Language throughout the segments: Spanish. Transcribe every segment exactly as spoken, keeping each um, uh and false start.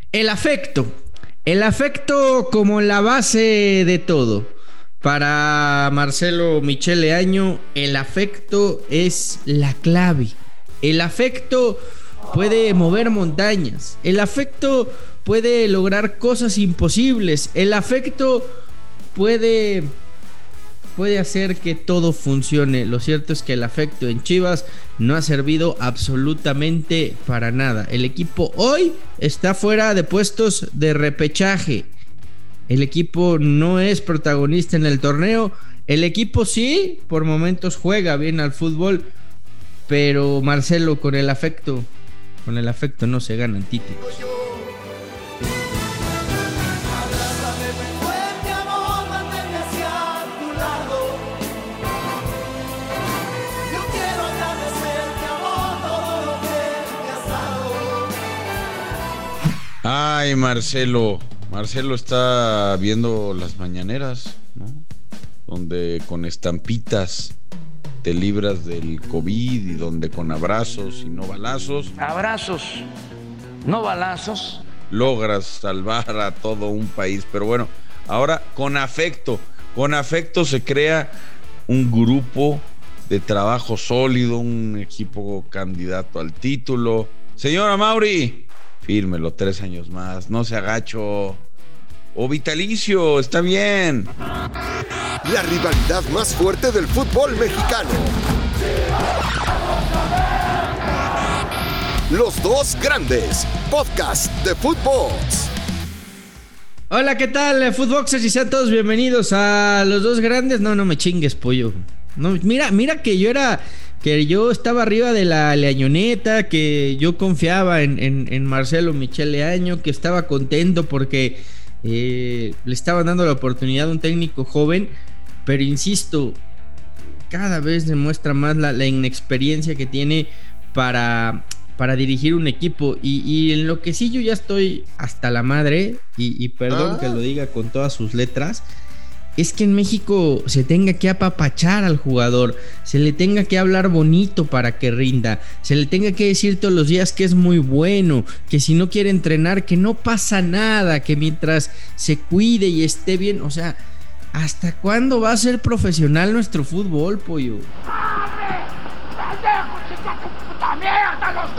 El afecto. El afecto como la base de todo. Para Marcelo Michele Año, el afecto es la clave. El afecto puede mover montañas. El afecto puede lograr cosas imposibles. El afecto puede, puede hacer que todo funcione. Lo cierto es que el afecto en Chivas no ha servido absolutamente para nada. El equipo hoy está fuera de puestos de repechaje. El equipo no es protagonista en el torneo. El equipo sí, por momentos juega bien al fútbol, pero Marcelo, con el afecto, con el afecto no se ganan títulos. Ay, Marcelo. Marcelo está viendo las mañaneras, ¿no? Donde con estampitas te libras del COVID y donde con abrazos y no balazos. Abrazos, no balazos. Logras salvar a todo un país. Pero bueno, ahora con afecto. Con afecto se crea un grupo de trabajo sólido, un equipo candidato al título. Señora Mauri, fírmelo tres años más, no se agacho. O vitalicio, está bien. La rivalidad más fuerte del fútbol mexicano. Los dos grandes, podcast de Footbox. Hola, ¿qué tal, Footboxers? Y sean todos bienvenidos a Los Dos Grandes. No, no me chingues, pollo. No, mira, mira que yo era... Que yo estaba arriba de la leañoneta, que yo confiaba en, en, en Marcelo Michele Año, que estaba contento porque eh, le estaban dando la oportunidad a un técnico joven, pero insisto, cada vez demuestra más la, la inexperiencia que tiene para, para dirigir un equipo. Y, y en lo que sí yo ya estoy hasta la madre, y, y perdón ah. que lo diga con todas sus letras, es que en México se tenga que apapachar al jugador, se le tenga que hablar bonito para que rinda, se le tenga que decir todos los días que es muy bueno, que si no quiere entrenar, que no pasa nada, que mientras se cuide y esté bien. O sea, ¿hasta cuándo va a ser profesional nuestro fútbol, pollo? ¡Padre! ¡Pendejo, chica, tu puta mierda, los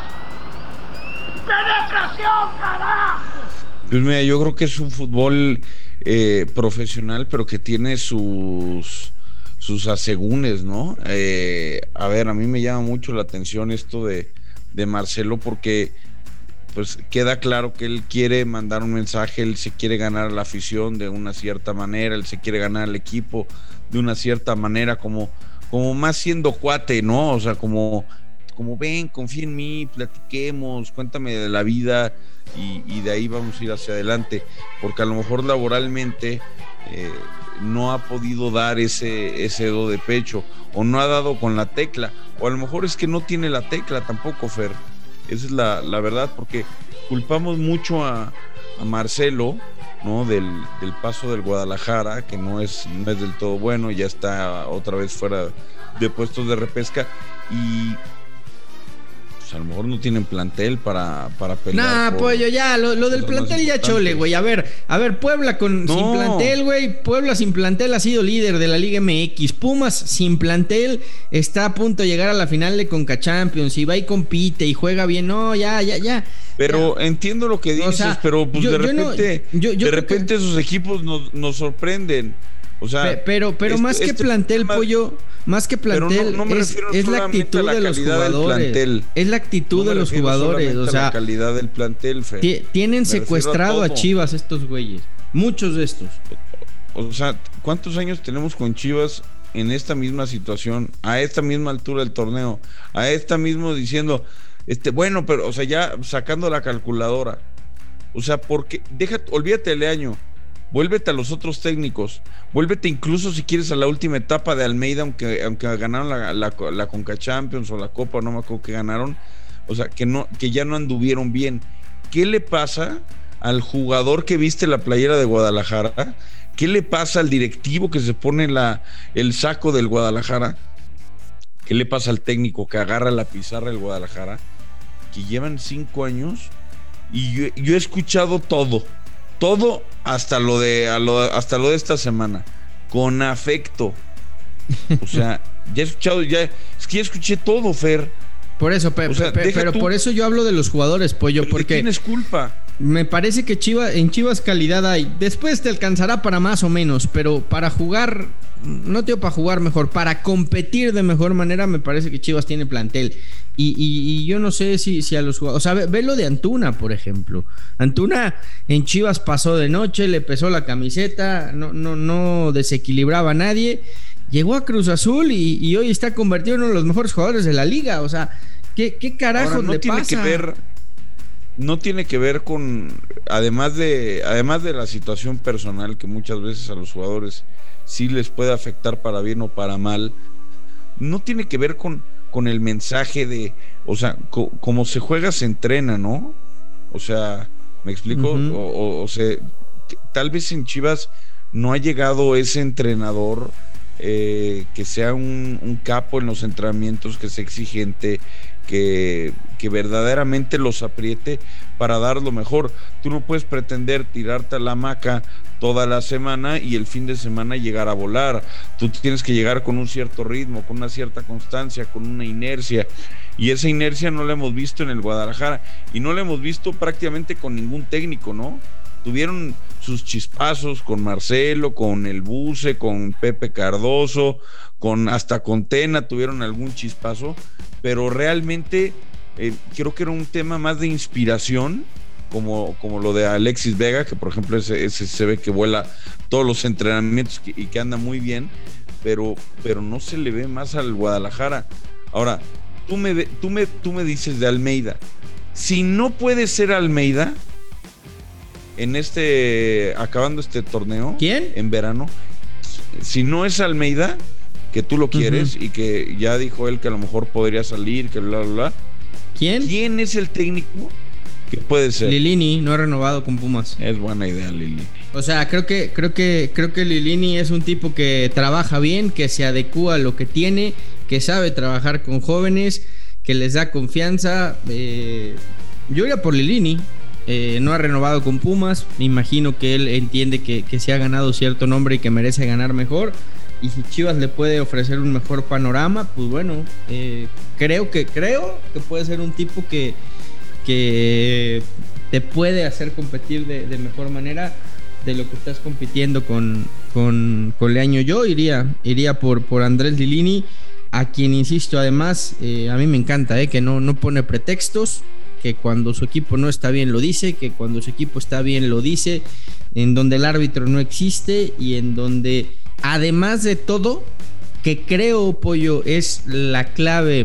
dos! ¡Penetración, carajo! Pues mira, yo creo que es un fútbol eh, profesional, pero que tiene sus sus asegúnes, ¿no? Eh, a ver, a mí me llama mucho la atención esto de, de Marcelo, porque pues queda claro que él quiere mandar un mensaje, él se quiere ganar a la afición de una cierta manera, él se quiere ganar al equipo de una cierta manera, como, como más siendo cuate, ¿no? O sea, como, como ven, confía en mí, platiquemos, cuéntame de la vida. Y, y de ahí vamos a ir hacia adelante, porque a lo mejor laboralmente eh, no ha podido dar ese, ese do de pecho, o no ha dado con la tecla, o a lo mejor es que no tiene la tecla tampoco, Fer. Esa es la, la verdad, porque culpamos mucho a, a Marcelo, ¿no? Del, del paso del Guadalajara, que no es, no es del todo bueno, ya está otra vez fuera de puestos de repesca, y a lo mejor no tienen plantel para, para pelear. Nah, por, pollo, ya, lo, lo del plantel ya chole, güey. A ver, a ver, Puebla con no. sin plantel, güey. Puebla sin plantel ha sido líder de la Liga M X. Pumas sin plantel está a punto de llegar a la final de Conca Champions. Y va y compite y juega bien. No, ya, ya, ya. Pero ya. Entiendo lo que dices, o sea, pero pues yo, de repente, no, yo, yo de repente que... esos equipos nos, nos sorprenden. O sea, pero, pero este, más que este plantel, tema, pollo, más que plantel, no, no es, es la actitud la de los jugadores. Es la actitud no de los jugadores. O sea, la calidad del plantel, Fe. T- tienen me secuestrado a, a Chivas estos güeyes. Muchos de estos. O sea, ¿cuántos años tenemos con Chivas en esta misma situación, a esta misma altura del torneo, a esta misma diciendo, este, bueno, pero, o sea, ya sacando la calculadora? O sea, porque, deja, olvídate del año. Vuélvete a los otros técnicos, vuélvete incluso si quieres a la última etapa de Almeida, aunque, aunque ganaron la, la, la Conca Champions o la Copa, no me acuerdo que ganaron, o sea, que, no, que ya no anduvieron bien. ¿Qué le pasa al jugador que viste la playera de Guadalajara? ¿Qué le pasa al directivo que se pone la, el saco del Guadalajara? ¿Qué le pasa al técnico que agarra la pizarra del Guadalajara? Que llevan cinco años y yo, yo he escuchado todo, todo hasta lo de a lo, hasta lo de esta semana, con afecto. O sea, ya he escuchado, ya es que ya escuché todo, Fer. Por eso, pe, o sea, pe, pero tú, por eso yo hablo de los jugadores, Pollo, pero porque ¿de quién es culpa? Me parece que Chivas, en Chivas calidad hay. Después te alcanzará para más o menos, pero para jugar, no te digo para jugar mejor, para competir de mejor manera, me parece que Chivas tiene plantel. Y, y, y yo no sé si, si a los jugadores, o sea, ve, ve lo de Antuna, por ejemplo. Antuna en Chivas pasó de noche, le pesó la camiseta, no, no, no desequilibraba a nadie. Llegó a Cruz Azul y, y hoy está convertido en uno de los mejores jugadores de la liga. O sea, ¿qué, qué carajo Ahora, no le tiene pasa? Que ver, no tiene que ver con, además de, además de la situación personal que muchas veces a los jugadores sí les puede afectar para bien o para mal, no tiene que ver con, con el mensaje de, o sea, co, como se juega se entrena, ¿no? O sea, ¿me explico? Uh-huh. o, o, o sea, tal vez en Chivas no ha llegado ese entrenador eh, que sea un, un capo en los entrenamientos, que sea exigente, que, que verdaderamente los apriete para dar lo mejor. Tú no puedes pretender tirarte a la hamaca toda la semana y el fin de semana llegar a volar. Tú tienes que llegar con un cierto ritmo, con una cierta constancia, con una inercia, y esa inercia no la hemos visto en el Guadalajara y no la hemos visto prácticamente con ningún técnico, ¿no? Tuvieron sus chispazos con Marcelo, con el Buce, con Pepe Cardoso, con hasta con Tena tuvieron algún chispazo, pero realmente eh, creo que era un tema más de inspiración, como, como lo de Alexis Vega, que por ejemplo ese, ese se ve que vuela todos los entrenamientos y que anda muy bien, pero, pero no se le ve más al Guadalajara. Ahora, tú me, tú me, tú me dices de Almeida, si no puede ser Almeida en este, acabando este torneo, ¿quién? En verano, si no es Almeida, que tú lo quieres, uh-huh, y que ya dijo él que a lo mejor podría salir, que bla, bla, bla. ¿Quién? ¿Quién es el técnico que puede ser? Lilini, no ha renovado con Pumas. Es buena idea, Lilini. O sea, creo que, creo que, creo que Lilini es un tipo que trabaja bien, que se adecúa a lo que tiene, que sabe trabajar con jóvenes, que les da confianza. Eh, yo iría por Lilini. Eh, no ha renovado con Pumas. Me imagino que él entiende que, que se ha ganado cierto nombre y que merece ganar mejor. Y si Chivas le puede ofrecer un mejor panorama, pues bueno, eh, creo que creo que puede ser un tipo que, que te puede hacer competir de, de mejor manera de lo que estás compitiendo con, con, con Leaño. Yo iría, iría por, por Andrés Lilini, a quien insisto, además, eh, a mí me encanta, eh, que no, no pone pretextos, que cuando su equipo no está bien lo dice, que cuando su equipo está bien lo dice, en donde el árbitro no existe y en donde, además de todo, que creo, Pollo, es la clave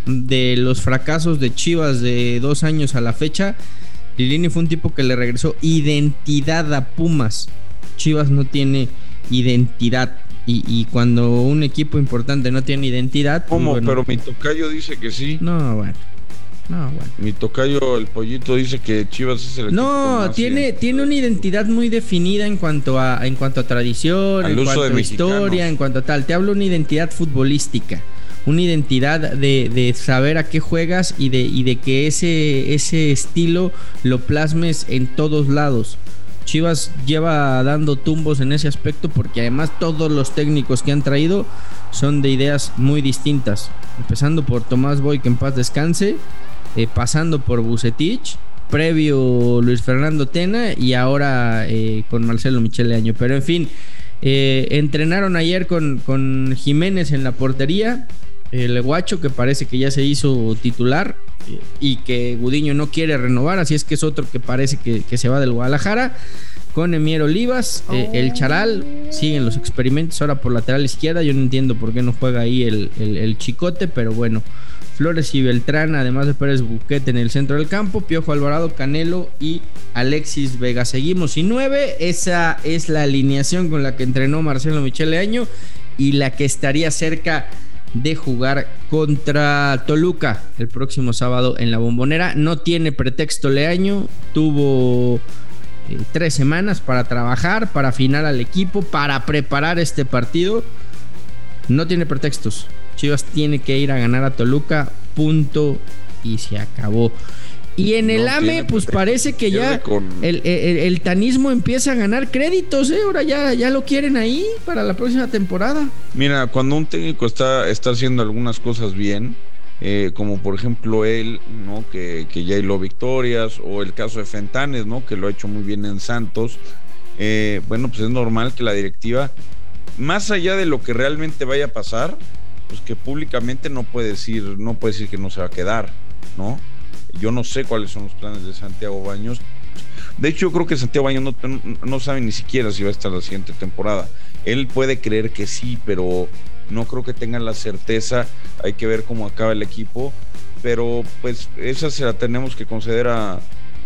de los fracasos de Chivas de dos años a la fecha. Lilini fue un tipo que le regresó identidad a Pumas. Chivas no tiene identidad. Y, y cuando un equipo importante no tiene identidad... ¿Cómo? Pues bueno, pero mi tocayo dice que sí. No, bueno. No, bueno. Mi tocayo, el Pollito, dice que Chivas es el equipo. No, tiene, tiene una identidad muy definida en cuanto a, en cuanto a tradición, en cuanto a historia, en cuanto a tal. Te hablo de una identidad futbolística, una identidad de, de saber a qué juegas y de, y de que ese, ese estilo lo plasmes en todos lados. Chivas lleva dando tumbos en ese aspecto porque además todos los técnicos que han traído son de ideas muy distintas, empezando por Tomás Boy, que en paz descanse, eh, pasando por Vucetich, previo Luis Fernando Tena y ahora eh, con Marcelo Michel Leaño. Pero en fin, eh, entrenaron ayer con, con Jiménez en la portería, el guacho que parece que ya se hizo titular eh, y que Gudiño no quiere renovar, así es que es otro que parece que, que se va del Guadalajara, con Emier Olivas, eh, el Charal, siguen los experimentos ahora por lateral izquierda. Yo no entiendo por qué no juega ahí el, el, el Chicote, pero bueno, Flores y Beltrán, además de Pérez Buquet en el centro del campo, Piojo Alvarado, Canelo y Alexis Vega. Seguimos y nueve, esa es la alineación con la que entrenó Marcelo Michel Leaño y la que estaría cerca de jugar contra Toluca el próximo sábado en la Bombonera. No tiene pretexto Leaño, tuvo eh, tres semanas para trabajar, para afinar al equipo, para preparar este partido. No tiene pretextos. Chivas tiene que ir a ganar a Toluca, punto, y se acabó. Y en el no A M E, tiene, pues parece que ya con... el, el, el tanismo empieza a ganar créditos, ¿eh? Ahora ya, ya lo quieren ahí para la próxima temporada. Mira, cuando un técnico está, está haciendo algunas cosas bien, eh, como por ejemplo él, ¿no? Que, que ya hiló victorias, o el caso de Fentanes, ¿no? Que lo ha hecho muy bien en Santos. Eh, bueno, pues es normal que la directiva, más allá de lo que realmente vaya a pasar, pues que públicamente no puede decir, no puede decir que no se va a quedar, ¿no? Yo no sé cuáles son los planes de Santiago Baños. De hecho, yo creo que Santiago Baños no, no, no sabe ni siquiera si va a estar la siguiente temporada. Él puede creer que sí, pero no creo que tengan la certeza. Hay que ver cómo acaba el equipo. Pero pues esa se la tenemos que conceder a,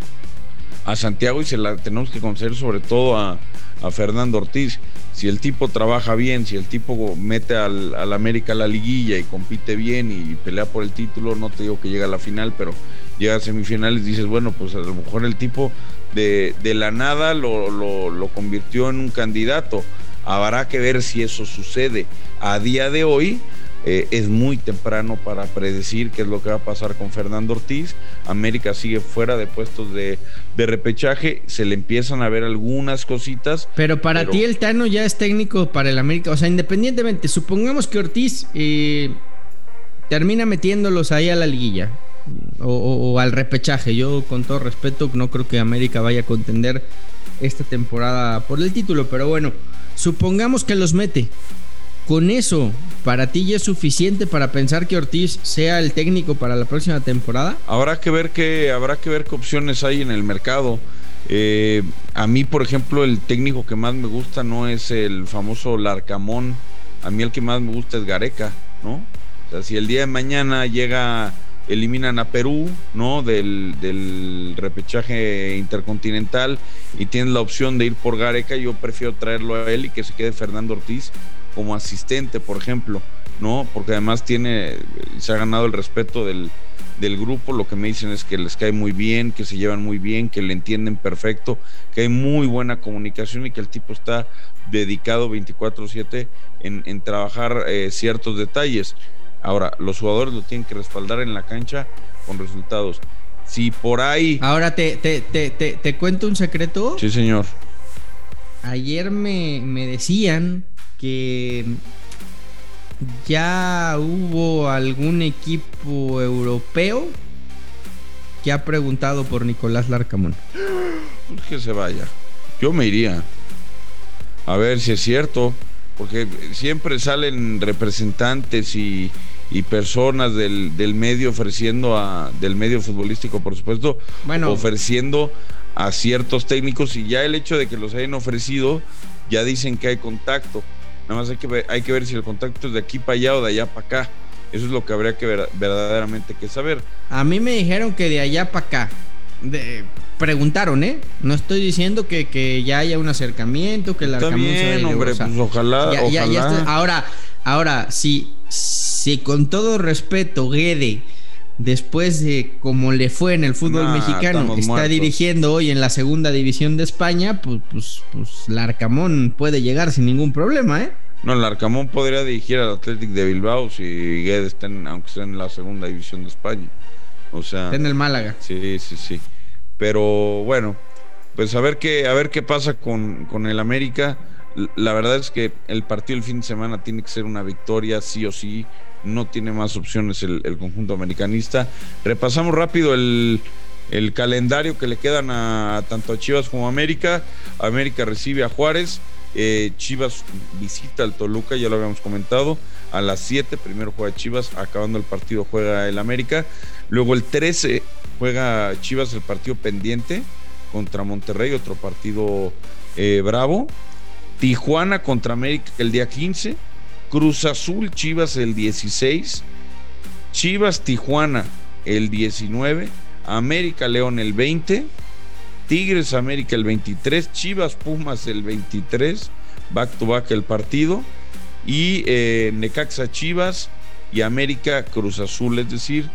a Santiago, y se la tenemos que conceder sobre todo a, a Fernando Ortiz. Si el tipo trabaja bien, si el tipo mete al, al América a la liguilla y compite bien y pelea por el título, no te digo que llega a la final, pero llega a semifinales, dices, bueno, pues a lo mejor el tipo de, de la nada lo, lo, lo convirtió en un candidato. Habrá que ver si eso sucede. A día de hoy eh, es muy temprano para predecir qué es lo que va a pasar con Fernando Ortiz. América sigue fuera de puestos de, de repechaje, se le empiezan a ver algunas cositas. Pero para pero... ti el Tano ya es técnico para el América, o sea, independientemente, supongamos que Ortiz eh, termina metiéndolos ahí a la liguilla. O, o, o al repechaje. Yo, con todo respeto, no creo que América vaya a contender esta temporada por el título, pero bueno, supongamos que los mete. Con eso, ¿para ti ya es suficiente para pensar que Ortiz sea el técnico para la próxima temporada? Habrá que ver qué, habrá que ver qué opciones hay en el mercado. Eh, a mí, por ejemplo, el técnico que más me gusta no es el famoso Larcamón. A mí el que más me gusta es Gareca, ¿no? O sea, si el día de mañana llega... eliminan a Perú, ¿no? Del, del repechaje intercontinental y tienen la opción de ir por Gareca, yo prefiero traerlo a él y que se quede Fernando Ortiz como asistente, por ejemplo, ¿no? Porque además tiene, se ha ganado el respeto del, del grupo. Lo que me dicen es que les cae muy bien, que se llevan muy bien, que le entienden perfecto, que hay muy buena comunicación y que el tipo está dedicado veinticuatro siete en, en trabajar eh, ciertos detalles. Ahora, los jugadores lo tienen que respaldar en la cancha con resultados. Si por ahí... Ahora, te, te, te, te, te cuento un secreto. Sí, señor. Ayer me, me decían que ya hubo algún equipo europeo que ha preguntado por Nicolás Larcamón. Pues que se vaya. Yo me iría. A ver si es cierto. Porque siempre salen representantes y, y personas del, del medio ofreciendo a, del medio futbolístico, por supuesto, bueno, ofreciendo a ciertos técnicos, y ya el hecho de que los hayan ofrecido, ya dicen que hay contacto. Nada más hay que ver, hay que ver si el contacto es de aquí para allá o de allá para acá. Eso es lo que habría que ver, verdaderamente que saber. A mí me dijeron que de allá para acá. De, preguntaron, ¿eh? No estoy diciendo que, que ya haya un acercamiento, que el Arcamón se vaya, hombre, o sea, pues ojalá, ya, ojalá. Ya, ya estoy, ahora, ahora, si, si con todo respeto, Guede, después de como le fue en el fútbol nah, mexicano, está muertos. Dirigiendo hoy en la segunda división de España, pues, pues, pues el Arcamón puede llegar sin ningún problema, ¿eh? No, el Arcamón podría dirigir al Athletic de Bilbao si Guede está en, aunque esté en la segunda división de España. O sea, está en el Málaga. Sí, sí, sí. Pero bueno, pues a ver qué, a ver qué pasa con, con el América. La verdad es que el partido del fin de semana tiene que ser una victoria, sí o sí. No tiene más opciones el, el conjunto americanista. Repasamos rápido el, el calendario que le quedan a tanto a Chivas como a América. América recibe a Juárez. Eh, Chivas visita al Toluca, ya lo habíamos comentado. A las siete, primero juega Chivas, acabando el partido juega el América. Luego el trece juega Chivas el partido pendiente contra Monterrey, otro partido eh, bravo. Tijuana contra América el día quince. Cruz Azul Chivas el dieciséis. Chivas Tijuana el diecinueve. América León el veinte. Tigres América el veintitrés. Chivas Pumas el veintitrés. Back to back el partido. Y eh, Necaxa Chivas y América Cruz Azul. Es decir,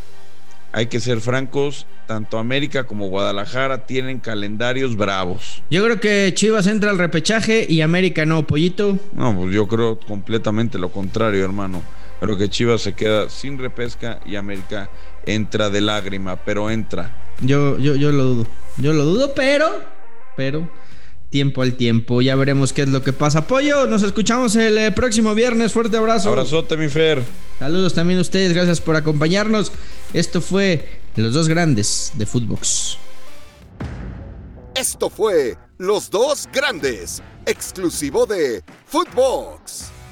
hay que ser francos, tanto América como Guadalajara tienen calendarios bravos. Yo creo que Chivas entra al repechaje y América no, Pollito. No, pues yo creo completamente lo contrario, hermano. Creo que Chivas se queda sin repesca y América entra de lágrima, pero entra. Yo, yo, yo lo dudo. Yo lo dudo, pero, pero, tiempo al tiempo. Ya veremos qué es lo que pasa. Pollo, nos escuchamos el eh, próximo viernes. Fuerte abrazo. Abrazote, mi Fer. Saludos también a ustedes. Gracias por acompañarnos. Esto fue Los Dos Grandes de Footbox. Esto fue Los Dos Grandes, exclusivo de Footbox.